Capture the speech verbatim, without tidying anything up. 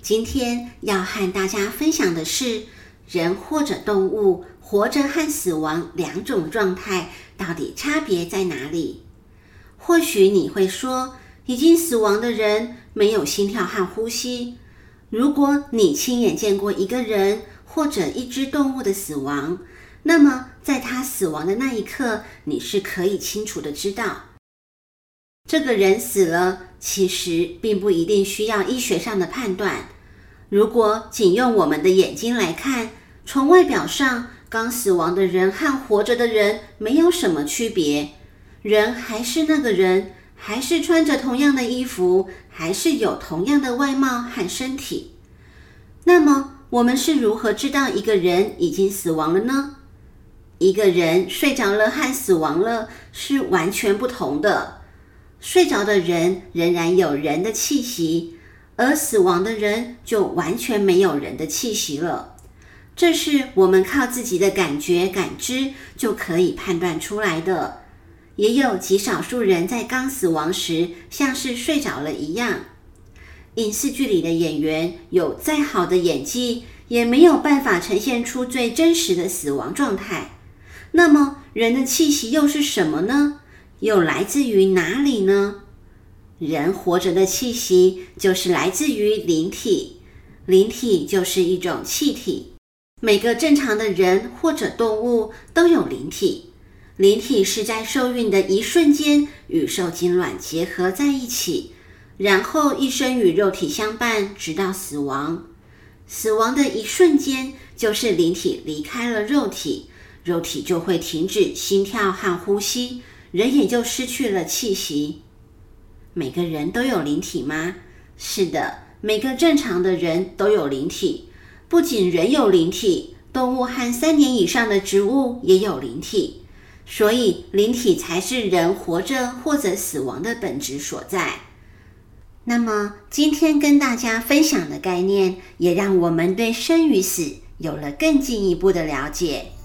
今天要和大家分享的是，人或者动物活着和死亡两种状态到底差别在哪里？或许你会说，已经死亡的人没有心跳和呼吸。如果你亲眼见过一个人或者一只动物的死亡，那么在他死亡的那一刻，你是可以清楚地知道，这个人死了，其实并不一定需要医学上的判断。如果仅用我们的眼睛来看，从外表上，刚死亡的人和活着的人没有什么区别，人还是那个人，还是穿着同样的衣服，还是有同样的外貌和身体。那么，我们是如何知道一个人已经死亡了呢？一个人睡着了和死亡了是完全不同的。睡着的人仍然有人的气息，而死亡的人就完全没有人的气息了。这是我们靠自己的感觉感知就可以判断出来的。也有极少数人在刚死亡时像是睡着了一样。影视剧里的演员有再好的演技，也没有办法呈现出最真实的死亡状态。那么人的气息又是什么呢？又来自于哪里呢？人活着的气息就是来自于灵体，灵体就是一种气体。每个正常的人或者动物都有灵体，灵体是在受孕的一瞬间与受精卵结合在一起，然后一生与肉体相伴，直到死亡。死亡的一瞬间就是灵体离开了肉体，肉体就会停止心跳和呼吸，人也就失去了气息。每个人都有灵体吗？是的，每个正常的人都有灵体。不仅人有灵体，动物和三年以上的植物也有灵体。所以灵体才是人活着或者死亡的本质所在。那么今天跟大家分享的概念，也让我们对生与死有了更进一步的了解。